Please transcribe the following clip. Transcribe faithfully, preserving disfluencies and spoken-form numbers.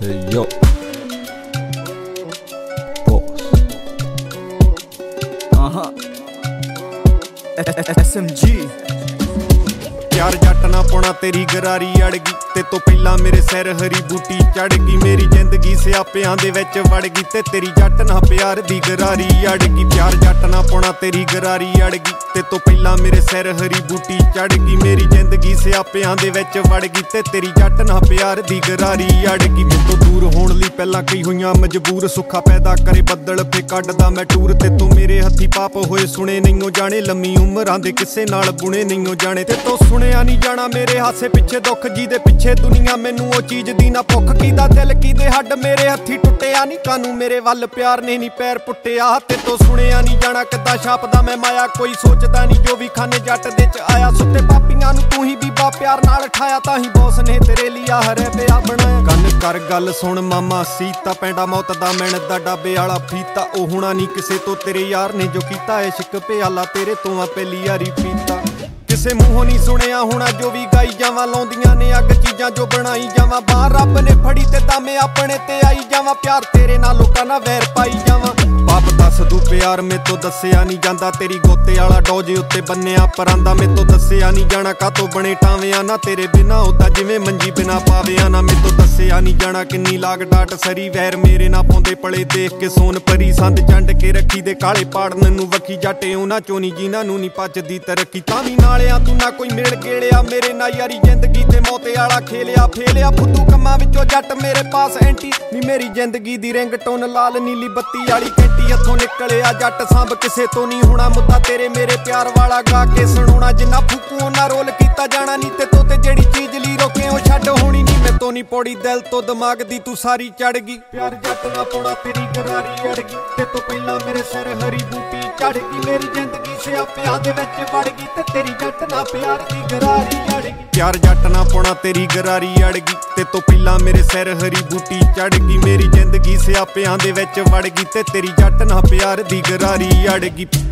Hey yo, boss. Uh-huh. S M G यार जट ना पौना तेरी गरारी अड़ गई ते तो पहला मेरे सिर हरी बूटी चढ़ गई मेरी जिंदगी स्यापियां दे विच वड़ गई ते तेरी जट ना प्यार दी गरारी अड़ गई प्यार जट ना पौना तेरी गरारी अड़ गई ते तो पहला मेरे सिर हरी बूटी चढ़ गई मेरी जिंदगी स्यापियां दे विच वड़ गई ते तेरी जट ना प्यार दी गरारी अड़ गई मैं तो दूर होण लई पहला कई होईयां मजबूर सुखा पैदा करे बदल फे कड्डदा मैं टूर ते तू मेरे हत्थी पाप होए सुने नहीं जाने लम्मी उमरां दे किसे नाल बुने नहीं जाने ते तो सुनिया नहीं जाना मेरे हासे पिछे दुख जी दे पिछे दुनिया मैनू ओ चीज दी ना भुख कीदा दिल कीदे हड्ड मेरे हत्थी टुੱਟਿਆ नहीं कानू मेरे वल प्यार ने नहीं पैर पुट्टिया ते तो सुनिया नहीं जाना किद्दां छापदा मैं माया कोई सोचदा नहीं जो भी खाने जट दे च आया सुते पापियां नू तू ही बीबा प्यार नाल उठाया तां ही बॉस ने तेरे लिए हरे पिया बनाया गन कर गल सुन मामा सीता पैंडा मौत दा मिणदा डाबे वाला फीता ओ हुणा नहीं किसे तो तेरे यार ने जो कीता इश्क प्याला तेरे तो आ पहली यारी पीता किसे मूहों नहीं सुनिया होना जो भी गाई जावां लाउंदियां ने अग चीजां जो बनाई जावां बाहर रब ने फड़ी ते तामे अपने ते आई जावां प्यार तेरे नाल लोकां नाल वैर पाई जावां बाप दस दू प्यार में तो दस्सिया नहीं जांदा तेरी गोते वाला डोजे उत्ते बन्निया परांदा में तो दस्सिया नहीं जाना कातों बने टावियां ना तेरे बिना उदा जिवें मंजी बिना पावियां ना में तो दस्सिया नहीं जाना किन्नी लाग डाट सरी वैर मेरे ना पौंदे पले देख के सोन परी संद चंड के रखी दे काले पाड़न नू वखी जाटे उन्हां चों नी जिन्हां नू नी पचदी तरक्की तां वी नालियां तू ना कोई मिल गेड़िया मेरे ना यारी जिंदगी ते मौते वाला खेलिया फेलिया फुद्दू कम्मां विचों जट मेरे पास एंटी नी मेरी जिंदगी दी रिंगटोन लाल नीली बत्ती वाली कैंटी हथों निकलिया जट सांभ किसे तो नहीं होना मुद्दा तेरे मेरे प्यार वाला गा के सुनाउणा जिन्ना फूकू उन्ना रोल कीता जाना नी ते तो ते जेड़ी चीज ली रोके ओ छड्ड होनी नी मैं तो नहीं पौड़ी दिल तो दिमाग दी तू सारी चढ़ गई प्यार जट ना पौड़ा तेरी गरारी अड़ गई ते तो पहला मेरे सिर हरी बूटी चढ़ गई मेरी जिंदगी स्यापियां दे विच वड़ गई ते तेरी जट ना प्यार दी गरारी अड़ गई प्यार जट ना पौड़ा तेरी गरारी अड़ गई ते तो पहला मेरे सिर हरी बूटी चढ़ गई मेरी जिंदगी स्यापियां दे विच वड़ गई ते तेरी जट ना प्यार दी गरारी अड़ गई।